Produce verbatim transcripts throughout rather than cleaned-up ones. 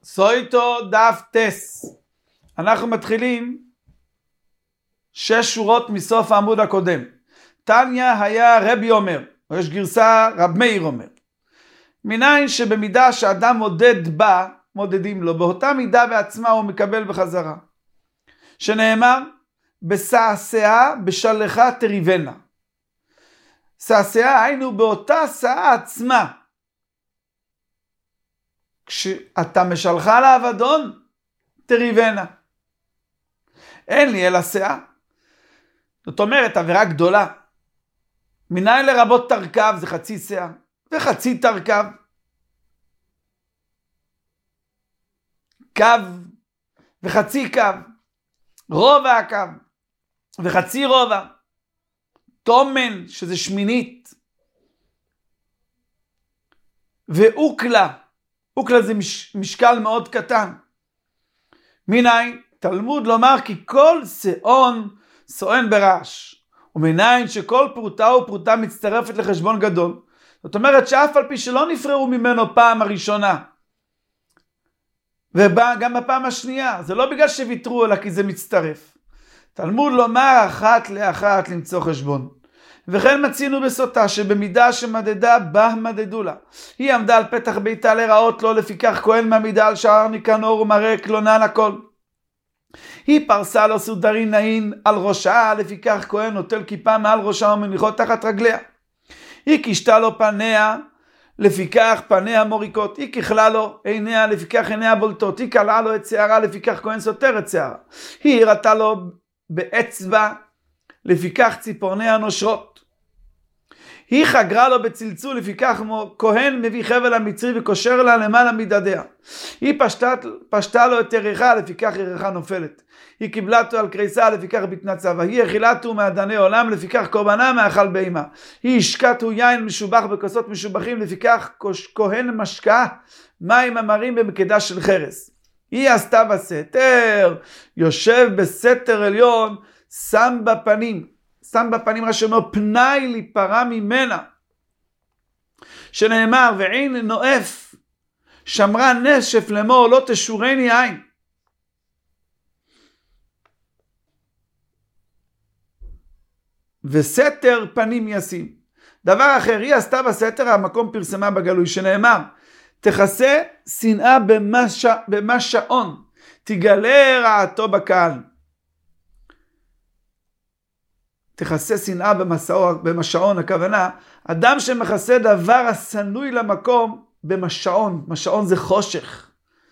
סויטו דף טס. אנחנו מתחילים שש שורות מסוף העמוד הקודם. תניה היה רבי אומר, או יש גרסה רב מאיר אומר. מניין שבמידה שאדם מודד בה, מודדים לו, באותה מידה בעצמה הוא מקבל בחזרה. שנאמר, בסעסעה בשלחה תריבנה. סעסעה היינו באותה שעה עצמה. כשאתה משלחה לעבדון, תריבנה. אין לי אלא שאה. זאת אומרת, עבירה גדולה. מניין לרבות תרכב זה חצי שאה, וחצי תרכב. קו וחצי קו. רובע הקו וחצי רובע. תומן שזה שמינית. ואוקלה. אוקלה זה מש, משקל מאוד קטן. מניין? תלמוד לומר כי כל שאון סואן ברעש. ומניין שכל פרוטה ופרוטה מצטרפת לחשבון גדול. זאת אומרת שאף על פי שלא נפרעו ממנו פעם הראשונה. וגם בפעם השנייה. זה לא בגלל שוויתרו אלא כי זה מצטרף. תלמוד לומר אחת לאחת למצוא חשבון. וכן מצינו בסוטה שבמידה שמדדה בה מדדו לה. היא עמדה על פתח ביתה לראות לו, לפיכך כהן מעמידה על שער ניקנור ומראה קלונן הכל. היא פרסה לו סודרי נעין על ראשה, לפיכך כהן נוטל כיפה מעל ראשה ומניחות תחת רגליה. היא קישתה לו פניה, לפיכך פניה מוריקות. היא ככלה לו עיניה, לפיכך עיניה בולטות. היא קלעה לו את שערה, לפיכך כהן סותר את שערה. היא הראתה לו באצבע, לפיכך ציפורניה נושרות. היא חגרה לו בצלצול, לפיכך כהן מביא חבל המצרי וקושר לה למעלה מדדיה. היא פשטה, פשטה לו את ירחה, לפיכך ירחה נופלת. היא קיבלה אותו על קריסה, לפיכך ביטנה צווה. היא אכילתו מעדני עולם, לפיכך קורבנה מאכל בהמה. היא השקתו יין משובח בכוסות משובחים, לפיכך כהן משקה מים אמרים במקדש של חרס. היא עשתה בסתר, יושב בסתר עליון, שם בפנים. שם בפנים רש"י אומר, פנאי להיפרע ממנה. שנאמר, ועין נואף, שמרה נשף לאמור, לא תשורני עין. וסתר פנים ישים. דבר אחר, היא עשתה בסתר, המקום פרסמה בגלוי, שנאמר, תכסה שנאה במה שעון, תגלה רעתו בקהל. תכסה שנאה במשעון, הכוונה, אדם שמכסה דבר הסנוי למקום במשעון, משעון זה חושך.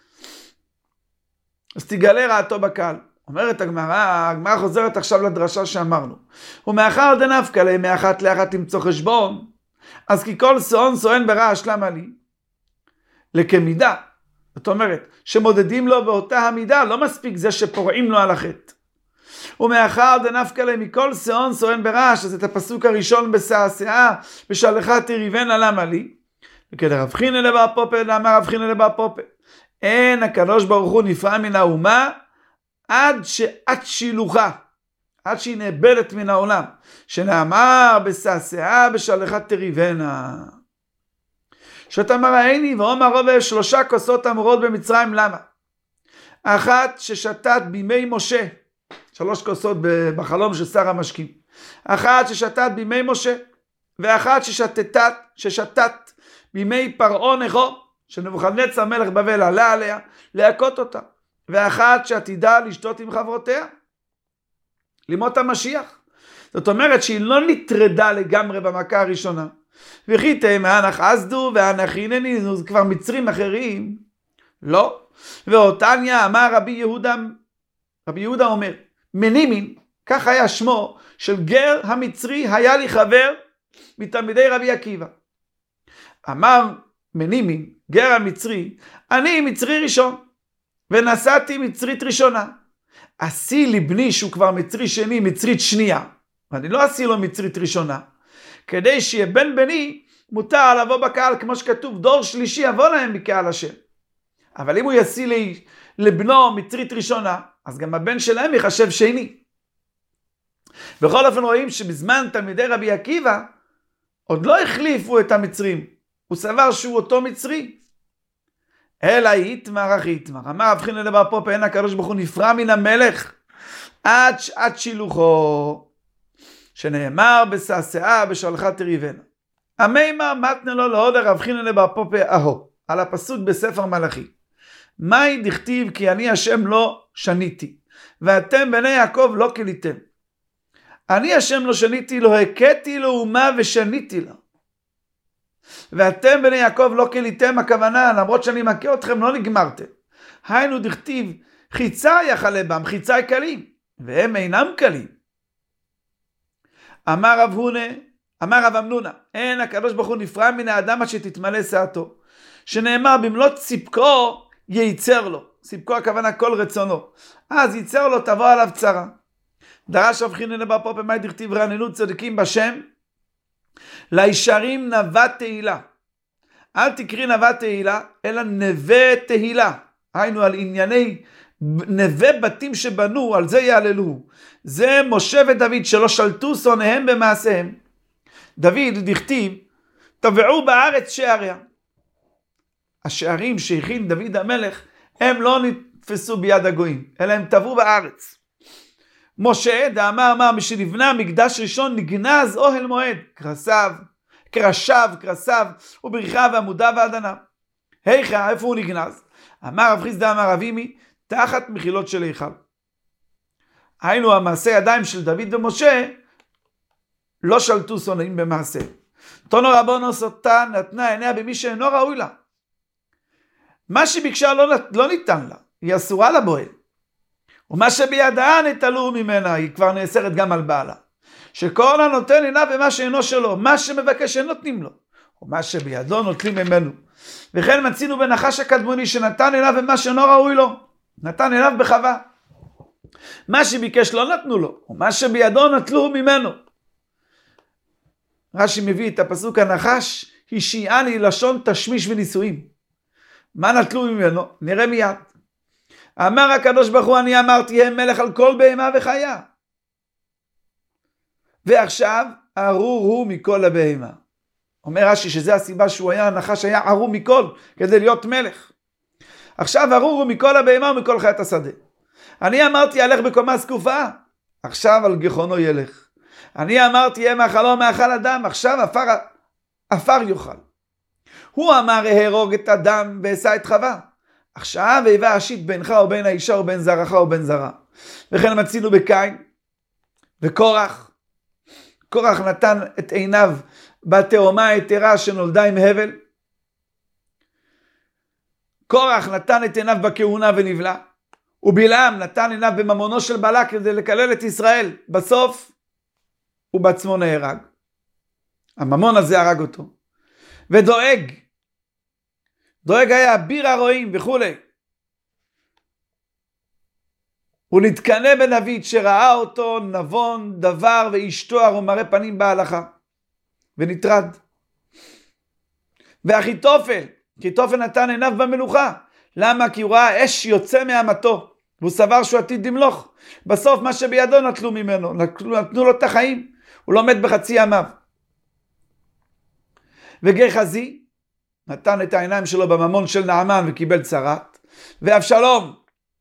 אז תגלה רעתו בקהל. אומרת הגמרא, הגמרא חוזרת עכשיו לדרשה שאמרנו. ומאחר דנפקא ליה מאחת לאחת למצוא חשבון, אז כי כל שאון סואן ברעש, למה לי? לכמידה. זאת אומרת, שמודדים לו באותה המידה, לא מספיק זה שפורעים לו על החטא. ומאחר דנפקא ליה מכל שאון סואן ברעש, אז את הפסוק הראשון בסעסעה, בשלחה תריבנה, למה לי? וכדי רב חינה לבר פופה, למה רב חינה לבר פופה? אין הקדוש ברוך הוא נפרע מן האומה, עד שעד שילוחה, עד שהיא נאבדת מן העולם, שנאמר בסעסעה בשלחה תריבנה. שאתה מראיני ואומר רוב שלושה כוסות אמורות במצרים, למה? אחת ששתת בימי משה, שלוש כוסות בחלום של שר המשקים. אחת ששתת בימי משה, ואחת ששתתת, ששתת בימי פרעה נכו, שנבוכדנצר מלך בבל עלה עליה, להכות אותה. ואחת שעתידה לשתות עם חברותיה, לימות המשיח. זאת אומרת שהיא לא נטרדה לגמרי במכה הראשונה. וכי תימא אנך עזדו ואנך הנני, זה כבר מצרים אחרים. לא. ואותניה אמר רבי יהודה, רבי יהודה אומר, מנימין, כך היה שמו של גר המצרי, היה לי חבר מתלמידי רבי עקיבא. אמר מנימין, גר המצרי, אני מצרי ראשון, ונסעתי מצרית ראשונה. עשי לי בני שהוא כבר מצרי שני, מצרית שנייה. ואני לא עשי לו מצרית ראשונה. כדי שיהיה בן בני, מותר לבוא בקהל, כמו שכתוב, דור שלישי יבוא להם בקהל השם. אבל אם הוא יעשי לי לבנו מצרית ראשונה, אז גם הבן שלהם יחשב שני. בכל אופן רואים שבזמן תלמידי רבי עקיבא, עוד לא החליפו את המצרים. הוא סבר שהוא אותו מצרי. אלא יתמר אך יתמר. אמר רב חינה לבר פופא, אין הקדוש ברוך הוא נפרע מן המלך עד שעת שילוחו, שנאמר בסעשעה בשלחה תריבנה. המימר מתנה לו להוד רב חינה לבר פופא אהו, על הפסוק בספר מלאכי. מהי דכתיב כי אני השם לא שניתי, ואתם בני יעקב לא כליתם. אני השם לא שניתי, לא הכיתי לאומה ושניתי לה. ואתם בני יעקב לא כליתם, הכוונה, למרות שאני מכה אתכם לא נגמרתם. היינו דכתיב, חיצה יחלה בם, חיצה קלים, והם אינם קלים. אמר רב הונה, אמר רב אמנונה, אין הקדוש ברוך הוא נפרע מן האדם עד שתתמלא שעתו, שנאמר במלוא ציפקו ייצר לו, ציפקו הכוונה כל רצונו, אז ייצר לו תבוא עליו צרה. דרש רב חינה לבר פופא, מאי דכתיב רעננו צדיקים בשם, לישרים נווה תהילה. אל תקריא נווה תהילה, אלא נווה תהילה. היינו על ענייני נווה בתים שבנו, על זה יעללו. זה משה ודוד שלא שלטו שונאיהם במעשיהם. דוד דכתיב, תבעו בארץ שעריה. השערים שהכין דוד המלך, הם לא נתפסו ביד הגויים, אלא הם טבעו בארץ. משה דאמר אמר, משנבנה מקדש ראשון נגנז אוהל מועד, קרסיו, קרשיו, קרסיו, ובריחיו ועמודיו ועדניו. היכא, איפה הוא נגנז? אמר רב חיסדא אמר רב אימי, תחת מחילות של היכל. היינו המעשה ידיים של דוד ומשה, לא שלטו שונאים במעשה. תונו רבונו סוטה נתנה עיניה במי שאינו ראוי לה. מה שביקשה לא, לא ניתן לה, היא אסורה לבועל. ומה שבידה נטלו ממנה, היא כבר נאסרת גם על בעלה. שכל הנותן עיניו במה שאינו שלו, מה שמבקש אין נותנים לו, ומה שבידו נוטלים ממנו. וכן מצינו בנחש הקדמוני שנתן עיניו במה שאינו ראוי לו, נתן עיניו בחווה. מה שביקש לא נתנו לו, ומה שבידו נטלו ממנו. רש"י מביא את הפסוק הנחש, השיעני לשון תשמיש וניסויים. מה נטלו ממנו? נראה מיד. אמר הקדוש ברוך הוא, אני אמרתי, הם מלך על כל בהמה וחיה. ועכשיו, ארור הוא מכל הבהמה. אומר רש"י שזה הסיבה שהוא היה, הנחש היה ארור מכל, כדי להיות מלך. עכשיו ארור הוא מכל הבהמה ומכל חיית השדה. אני אמרתי, ילך בקומה זקופה, עכשיו על גחונו ילך. אני אמרתי, יהיה מאכלו מאכל אדם, עכשיו אפר, אפר יאכל. הוא אמר, ההרוג את אדם ועשה את חווה. עכשיו היווה אשית בינך ובין האישה ובין זרעך ובין זרע. וכן מצינו בקין וקורח. קורח נתן את עיניו בתאומה היתרה שנולדה עם הבל. קורח נתן את עיניו בכהונה ונבלה. ובלעם נתן עיניו בממונו של בלק כדי לקלל את ישראל. בסוף הוא בעצמו נהרג. הממון הזה הרג אותו. ודואג. דואג היה אביר הרועים וכו'. הוא נתקנה בדוד שראה אותו נבון דבר ואשתואר ומראה פנים בהלכה. ונטרד. ואחיתופל, אחיתופל נתן עיניו במלוכה. למה? כי הוא ראה אש יוצא מהמתו. והוא סבר שהוא עתיד למלוך. בסוף מה שבידו נטלו ממנו. נתנו, נתנו לו את החיים. הוא לא מת בחצי ימיו. וגחזי נתן את העיניים שלו בממון של נעמן וקיבל צרת. ואבשלום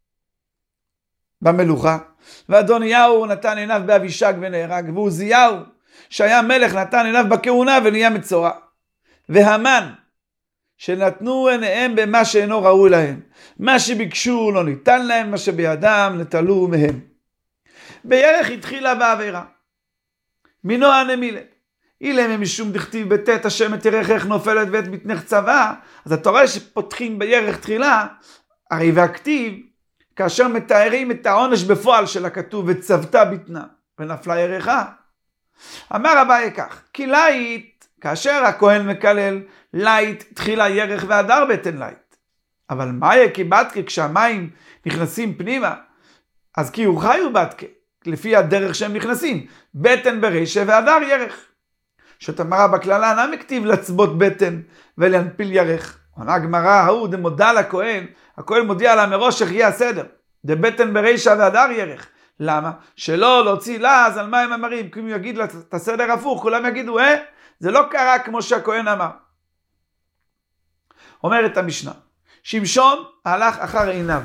במלוכה. ואדוניהו נתן עיניו באבישג ונהרג. ועוזיהו שהיה מלך נתן עיניו בכהונה ונהיה מצורע. והמן שנתנו עיניהם במה שאינו ראוי להם. מה שביקשו לא ניתן להם, מה שבידם נטלו מהם. בירך התחילה בעבירה. מנוע נמילה. אילם משום דכתיב בתת השם את ירכך נופלת ואת בטנך צבא. אז אתה רואה שפותחים בירך תחילה, הרי והכתיב, כאשר מתארים את העונש בפועל של הכתוב, וצבתה בטנה ונפלה ירכה. אמר אביי כך, כי לית, כאשר הכהן מקלל, לית תחילה ירך והדר בטן לית. אבל מה יהיה כי בדקה, כשהמים נכנסים פנימה, אז כי הוא חיו בדקה, לפי הדרך שהם נכנסים, בטן ברישה והדר ירך. שתמרה בכללה אינה מכתיב לצבות בטן ולהנפיל ירך. עונה הגמרא, ההוא דמודע לכהן, הכהן מודיע לה מראש איך יהיה הסדר. דבטן ברישה והדר ירך. למה? שלא להוציא לעז על מים אמרים, כי אם הוא יגיד לה את הסדר הפוך, כולם יגידו, אה, זה לא קרה כמו שהכהן אמר. אומרת המשנה, שמשון הלך אחר עיניו.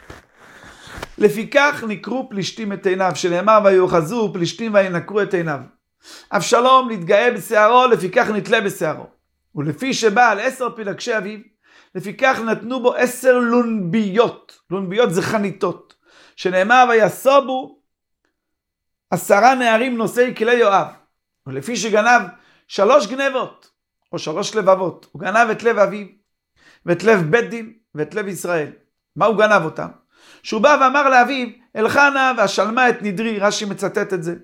לפיכך נקרו פלישתים את עיניו, שנאמר ויוחזו פלישתים וינקרו את עיניו. אבשלום נתגאה בשערו, לפיכך נתלה בשערו. ולפי שבא על עשר פילגשי אביו, לפיכך נתנו בו עשר לונביות. לונביות זה חניתות. שנאמר ויסובו עשרה נערים נושאי כלי יואב. ולפי שגנב שלוש גנבות, או שלוש לבבות, הוא גנב את לב אביו, ואת לב בית דין, ואת לב ישראל. מה הוא גנב אותם? שהוא בא ואמר לאביו, אלחנה והשלמה את נדרי, רש"י מצטט את זה.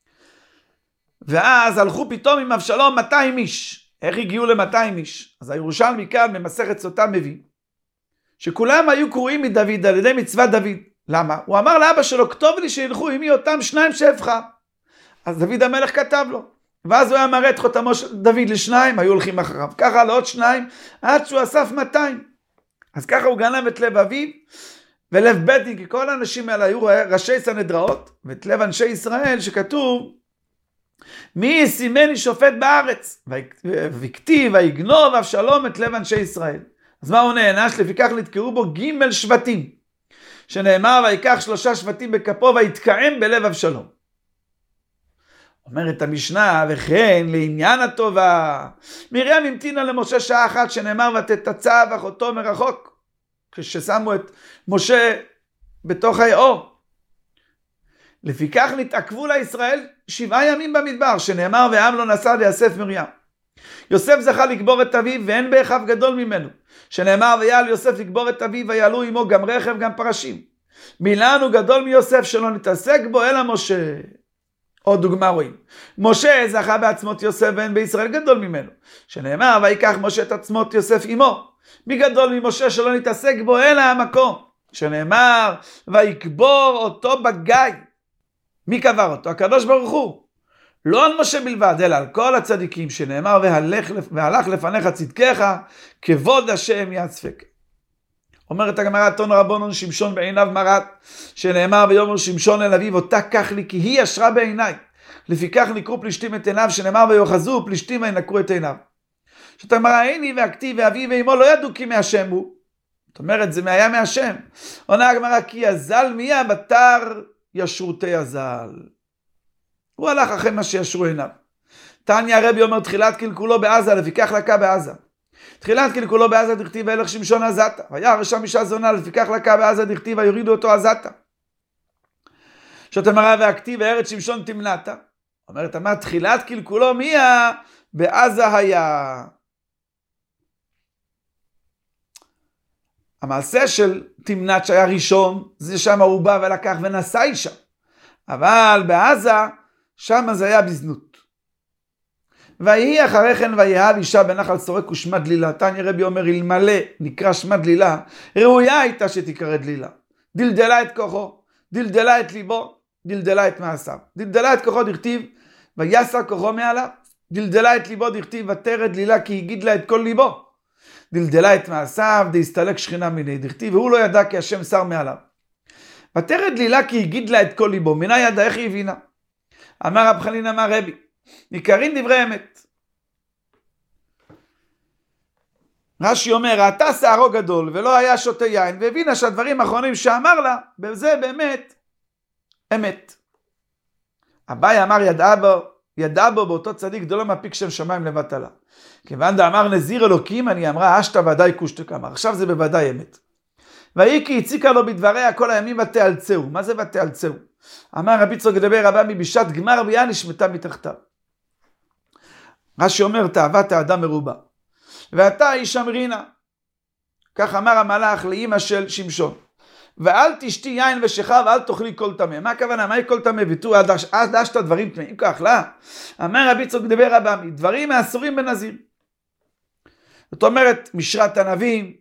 ואז הלכו פתאום עם אבשלום מאתיים איש. איך הגיעו ל-מאתיים איש? אז הירושלמי כאן במסכת סוטה מביא, שכולם היו קרואים מדוד על ידי מצוות דוד. למה? הוא אמר לאבא שלו, כתוב לי שילכו עמי אותם שניים שאבחר. אז דוד המלך כתב לו. ואז הוא היה מראה את חותמו של דוד לשניים, היו הולכים אחריו. ככה לעוד שניים, עד שהוא אסף מאתיים. אז ככה הוא גנב את לב אביו, ולב בית דין, כי כל האנשים האלה היו ראשי סנהדראות, ואת לב אנשי ישראל שכתוב, מי ישימני שופט בארץ, וכתיב ויגנוב אבשלום את לב אנשי ישראל. אז מה הוא נענש? לפיכך נתקראו בו ג' שבטים, שנאמר ויקח שלושה שבטים בכפו ויתקעם בלב אבשלום. אומרת המשנה, וכן לעניין הטובה, מרים המתינה למשה שעה אחת, שנאמר ותתצב אחותו מרחוק, כששמו את משה בתוך היאור. לפיכך נתעכבו לישראל שבעה ימים במדבר, שנאמר והעם לא נסע ליאסף מרים. יוסף זכה לקבור את אביו, ואין באחיו גדול ממנו, שנאמר ויעל יוסף לקבור את אביו, ויעלו עמו גם רכב גם פרשים. מילאנו גדול מיוסף שלא נתעסק בו אלא משה. עוד דוגמה רואים, משה זכה בעצמות יוסף, ואין בישראל גדול ממנו, שנאמר ויקח משה את עצמות יוסף עמו. מי גדול ממשה שלא נתעסק בו אלא המקום, שנאמר ויקבור אותו בגיא. מי קבר אותו? הקדוש ברוך הוא. לא על משה בלבד, אלא על כל הצדיקים, שנאמר והלך, והלך לפניך צדקך כבוד השם יצפק. אומרת הגמרא, תנו רבונון שמשון בעיניו מרת, שנאמר ויאמר שמשון אל אביו אותה קח לי כי היא ישרה בעיניי. לפיכך נקרו פלישתים את עיניו, שנאמר ויוחזו פלישתים וינקרו את עיניו. זאת הגמרא, איני והכתיב ואבי ואמו לא ידעו כי מהשם הוא. זאת אומרת, זה היה מהשם. עונה הגמרא, כי יזל מיה בתר ישרותי יזל. הוא הלך אחרי מה שישרו עיניו. תניא הרבי אומר תחילת קלקולו בעזה, לפיכך לקה בעזה. תחילת קלקולו בעזה דכתיב וילך שמשון עזתה. וירא שם אישה זונה, לפיכך לקה בעזה דכתיב ויורידו אותו עזתה. זאת אמרה והכתיב וארץ שמשון תמנתה. אומרת אמר תחילת קלקולו מיה בעזה היה. המעשה של תמנת שהיה ראשון, זה שם הוא בא ולקח ונשא אישה. אבל בעזה, שם זה היה בזנות. ויהי אחרי כן ויהב אישה בנחל סורק ושמה דלילה. תניא רבי אומר אלמלא נקרא שמה דלילה, ראויה הייתה שתקרא דלילה. דלדלה את כוחו, דלדלה את ליבו, דלדלה את מעשיו. דלדלה את כוחו דכתיב ויסע כוחו מעליו. דלדלה את ליבו דכתיב ותרד דלילה כי הגיד לה את כל ליבו. דלדלה את מעשיו דהסתלק שכינה מיני דכתיב והוא לא ידע כי השם שר מעליו. ותרד דלילה כי הגיד לה את כל ליבו. מנה ידע איך היא הבינה? אמר רב חנין אמר רבי ניכרים דברי אמת. רש"י אומר ראתה שערו גדול ולא היה שותה יין, והבינה שהדברים האחרונים שאמר לה בזה באמת אמת. אביי אמר ידעה בו ידעה בו באותו צדיק גדול מפיק שם שמיים לבטלה. כיוון דאמר נזיר אלוקים, אני אמרה אשתה ודאי קושטק אמר. עכשיו זה בוודאי אמת. ויהי כי הציקה לו בדבריה כל הימים ותאלצהו. מה זה ותאלצהו? אמר רבי יצחק דבר רבא בשעת גמר ביאה נשמטה מתחתיו. רש"י אומר תאוות האדם מרובה. ואתה איש אמרינה. כך אמר המלאך לאמא של שמשון. ואל תשתי יין ושכה ואל תאכלי כל טמא. מה הכוונה? מהי כל טמא? ותו עד דשת דברים טמאים כך, לא? אמר רבי יצחק דבר רבא דברים האסורים בנזיר. זאת אומרת משרת ענבים,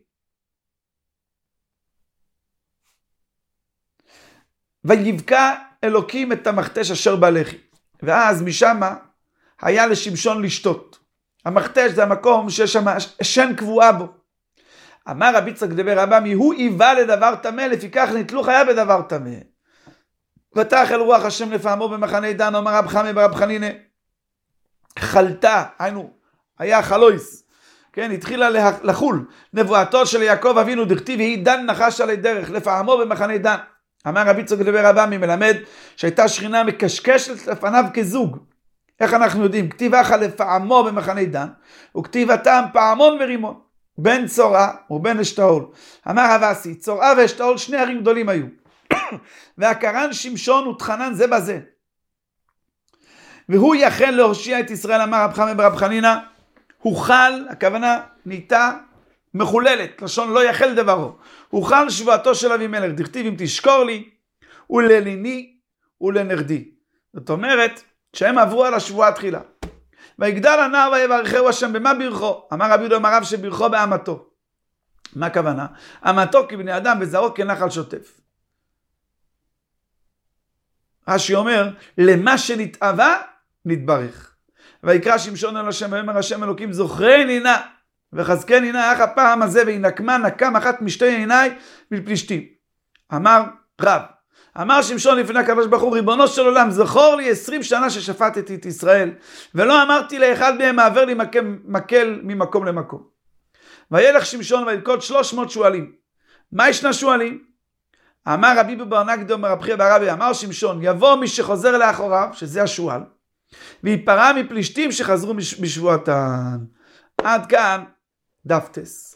ויבקע אלוקים את המכתש אשר בלחי. ואז משם היה לשמשון לשתות. המכתש זה המקום שיש שם שן קבועה בו. אמר רבי יצחק דבר רבא הוא איבה לדבר טמא, לפיכך נתלו חיה בדבר טמא. ותחל רוח השם לפעמו במחנה דן. אמר רב חמי ברב חנינא חלתה, היינו היה חלויס, כן, התחילה לחול. נבואתו של יעקב אבינו דכתיב, והיא דן נחש עלי דרך, לפעמו במחנה דן. אמר רבי יצחק לוי רבמי מלמד שהייתה שכינה מקשקשת לפניו כזוג. איך אנחנו יודעים? כתיב אחא לפעמו במחנה דן, וכתיב הטעם פעמון ורימון. בין צורעה ובין אשתאול. אמר רב אסי, צורעה ואשתאול שני ערים גדולים היו. והקרן שמשון ותחנן זה בזה. והוא יחל להושיע את ישראל, אמר רב חמא ברב חנינא, הוחל, הכוונה נהייתה מחוללת, לשון לא יחל דברו. הוחל שבועתו של אבימלך, דכתיב אם תשקור לי, ולליני ולנרדי. זאת אומרת, שהם עברו על השבועה תחילה. ויגדל הנער ויברכהו השם, במה ברכו? אמר רבי יהודה אמר רב שברכו באמתו. מה הכוונה? אמתו כבני אדם וזרעו כנחל שוטף. רש"י אומר, למה שנתאווה נתברך. ויקרא שמשון אל השם ויאמר השם אלוקים זוכרני נא וחזקני נא אך הפעם הזה וינקמה נקם אחת משתי עיניי מפלישתים. אמר רב, אמר שמשון לפני הקדוש ברוך הוא, ריבונו של עולם, זכור לי עשרים שנה ששפטתי את ישראל, ולא אמרתי לאחד מהם מעבר לי מקל, מקל ממקום למקום. וילך שמשון וילכוד שלוש מאות שואלים. מה ישנה שואלים? אמר רבי בר נגדו מרב חייא ברבי, אמר שמשון, יבוא מי שחוזר לאחוריו, שזה השואל, ויפרע מפלישתים שחזרו בשבועתן. עד כאן דף טס.